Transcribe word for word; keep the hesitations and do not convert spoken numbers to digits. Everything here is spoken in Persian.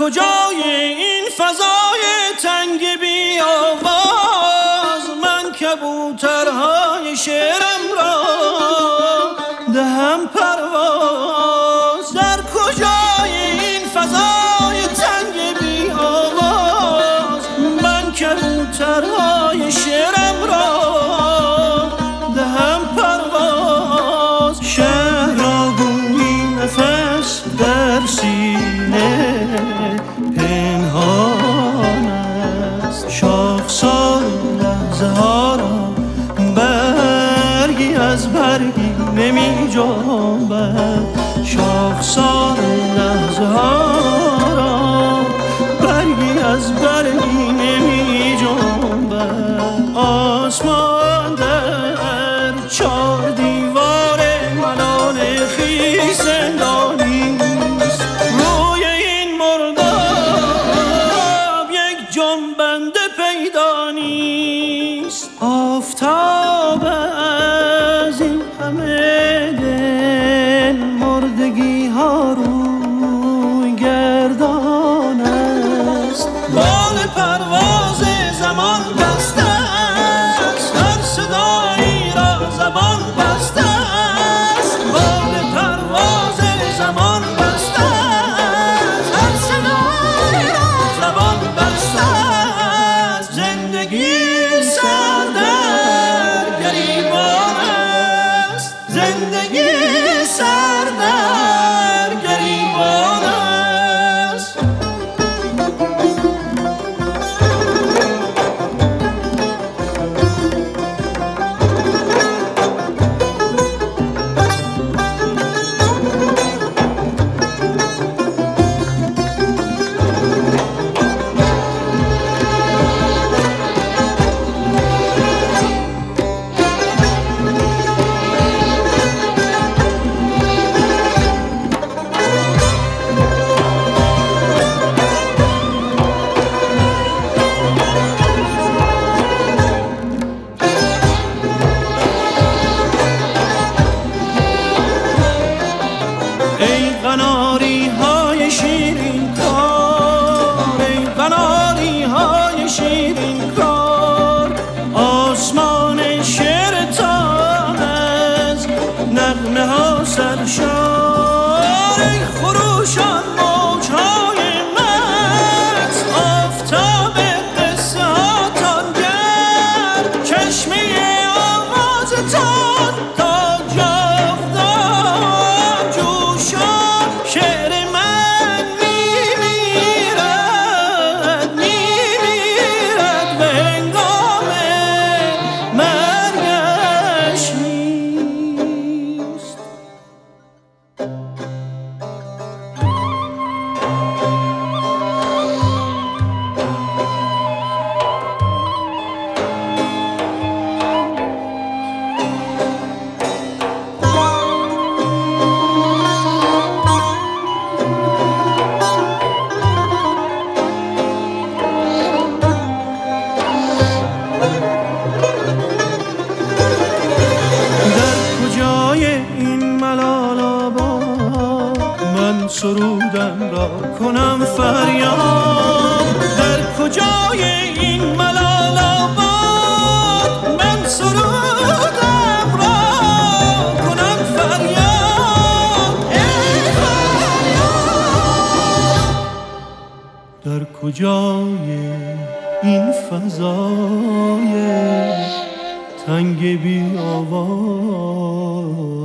کجای این فضای تنگ بی آواز من کبوترهای شعرم را دهم پرواز؟ در کجای این فضای تنگ بی آواز من کبوترهای شعرم را دهم پرواز؟ شهر را گویی نفس در سینه پنهان است، شاخسار لحظه ها را برگی از برگی نمی جنبد، شاخسار لحظه ها را برگی از برگی نمی جنبد. آسمان در چار دیوار ملال خویش زندانی است، روی این مرداب یک جنبنده پیدا نیست. آفتاب از این همه دل مردگی ها روی گردان است، بال پرواز زمان بسته است، هر صدایی را زبان بسته است، بال پرواز زمان بسته است، هر صدایی را زبان بسته است. زندگی سردر گریبان است، زندگی سردر گریبان است. ای قناری های شیرین کار، ای قناری های شیرین کار، آسمان شعرتان از نغمه ها سرشار. ای خروشان موجهای مست، آفتاب قصه هاتان گرد، چشمه آوازتان تا جاودان جوشان. شعر من میمیرد میمیرد به هنگام مرگش نیست. سرودم را کنم فریاد؟ در کجای این ملال آباد من سرودم را کنم فریاد؟ ای فریاد در کجای این فضای تنگ بی آواز